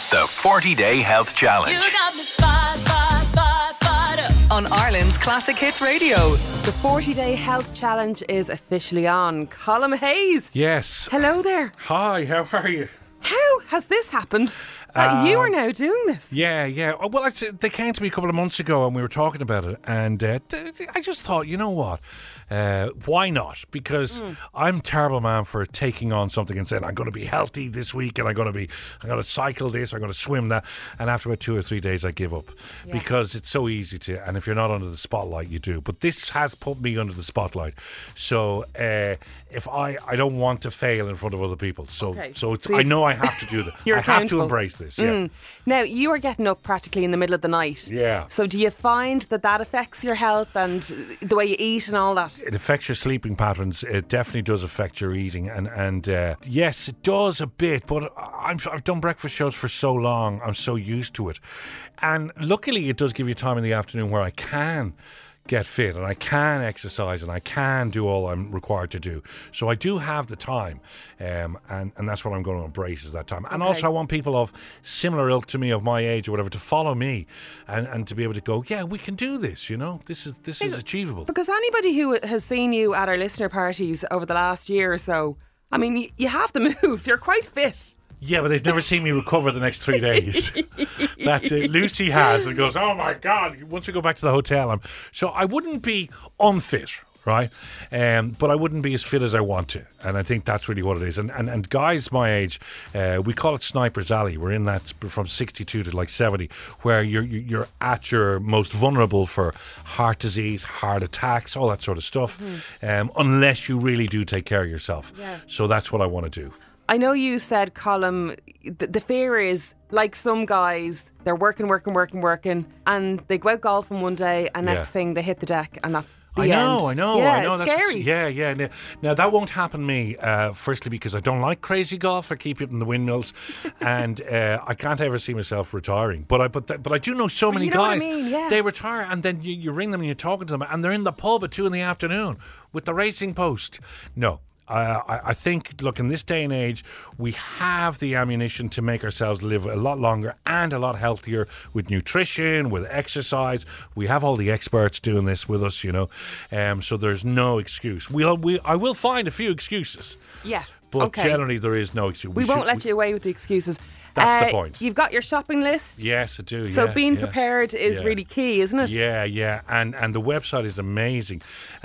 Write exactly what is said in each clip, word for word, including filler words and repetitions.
The forty-day Health Challenge. You got me fired, fired, fired, fired up. On Ireland's Classic Hits Radio. The forty-day Health Challenge is officially on. Colm Hayes. Yes. Hello there. Hi, how are you? How has this happened? Uh, you are now doing this. Yeah, yeah. Oh, well, it's, they came to me a couple of months ago and we were talking about it. And uh, th- th- I just thought, you know what? Uh, why not? Because mm. I'm a terrible man for taking on something and saying, I'm going to be healthy this week and I'm going to be, I'm going to cycle this, I'm going to swim that. And after about two or three days, I give up. Yeah. Because it's so easy to, and if you're not under the spotlight, you do. But this has put me under the spotlight. So uh, if I, I don't want to fail in front of other people. So, okay. so it's, See, I know I have to do that. You're I have to embrace this. Yeah. Mm. Now, you are getting up practically in the middle of the night. Yeah. So do you find that that affects your health and the way you eat and all that? It affects your sleeping patterns. It definitely does affect your eating. And, and uh, yes, it does a bit. But I'm, I've done breakfast shows for so long. I'm so used to it. And luckily, it does give you time in the afternoon where I can get fit and I can exercise and I can do all I'm required to do. So I do have the time, um, and, and that's what I'm going to embrace is that time. And okay. also I want people of similar ilk to me, of my age or whatever, to follow me and, and to be able to go, yeah, we can do this, you know, this is this is achievable. Because anybody who has seen you at our listener parties over the last year or so, I mean, you, you have the moves, you're quite fit. Yeah, but they've never seen me recover the next three days. That's it. Lucy has and goes, oh my God, once we go back to the hotel. I'm... So I wouldn't be unfit, right? Um, but I wouldn't be as fit as I want to. And I think that's really what it is. And and, and guys my age, uh, we call it Sniper's Alley. We're in that from sixty-two to like seventy, where you're, you're at your most vulnerable for heart disease, heart attacks, all that sort of stuff, mm-hmm. um, unless you really do take care of yourself. Yeah. So that's what I want to do. I know you said, Colm, the, the fear is, like some guys, they're working, working, working, working, and they go out golfing one day, and yeah. next thing they hit the deck, and that's the I know, end. I know, yeah, I know. It's That's scary. Yeah, yeah. Now, now that won't happen to me. Uh, firstly, because I don't like crazy golf. I keep hitting the windmills, and uh, I can't ever see myself retiring. But I, but, th- but I do know so But many you know guys. what I mean, yeah. They retire, and then you, you ring them and you're talking to them, and they're in the pub at two in the afternoon with the racing post. No. Uh, I, I think, look, in this day and age, we have the ammunition to make ourselves live a lot longer and a lot healthier with nutrition, with exercise. We have all the experts doing this with us, you know. Um, so there's no excuse. We'll, we, I will find a few excuses. Yeah. But okay. generally, there is no excuse. We, We won't should- let you away with the excuses. That's uh, the point. You've got your shopping list. Yes, I do. So yeah, being yeah. prepared is Yeah. really key, isn't it? Yeah, yeah, and and the website is amazing,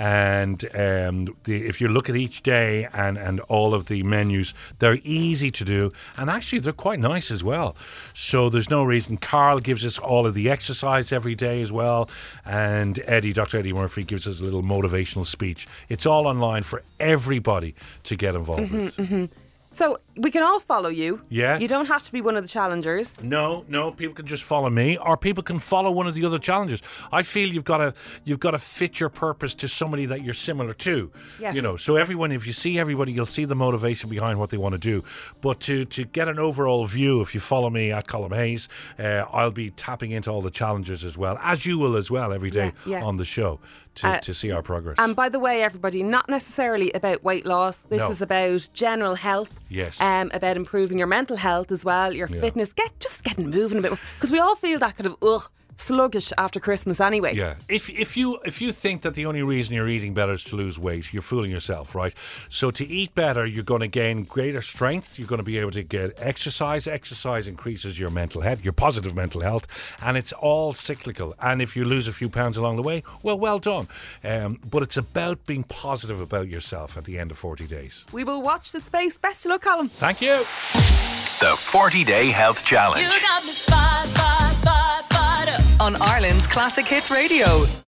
and um, the, if you look at each day and and all of the menus, they're easy to do, and actually they're quite nice as well. So there's no reason. Carl gives us all of the exercise every day as well, and Eddie, Doctor Eddie Murphy, gives us a little motivational speech. It's all online for everybody to get involved mm-hmm, with. Mm-hmm. So we can all follow you. Yeah. You don't have to be one of the challengers. No, no. People can just follow me, or people can follow one of the other challengers. I feel you've got to you've got to fit your purpose to somebody that you're similar to. Yes. You know, so everyone, if you see everybody, you'll see the motivation behind what they want to do. But to to get an overall view, if you follow me at Colm Hayes, uh, I'll be tapping into all the challenges as well, as you will as well every day yeah, yeah. on the show to Uh, to see our progress. And by the way, everybody, not necessarily about weight loss. This No. is about general health. Yes. Um, about improving your mental health as well, your Yeah. fitness. Get just getting moving a bit more, because we all feel that kind of ugh, sluggish after Christmas anyway. Yeah. If if you if you think that the only reason you're eating better is to lose weight, you're fooling yourself, right? So to eat better, you're going to gain greater strength. You're going to be able to get exercise. Exercise increases your mental health, your positive mental health, and it's all cyclical. And if you lose a few pounds along the way, well, well done. Um, but it's about being positive about yourself at the end of forty days. We will watch the space. Best of luck, Colm. Thank you. The forty-day Health Challenge. You got me fired, fired, fired, fired up. On Ireland's Classic Hits Radio.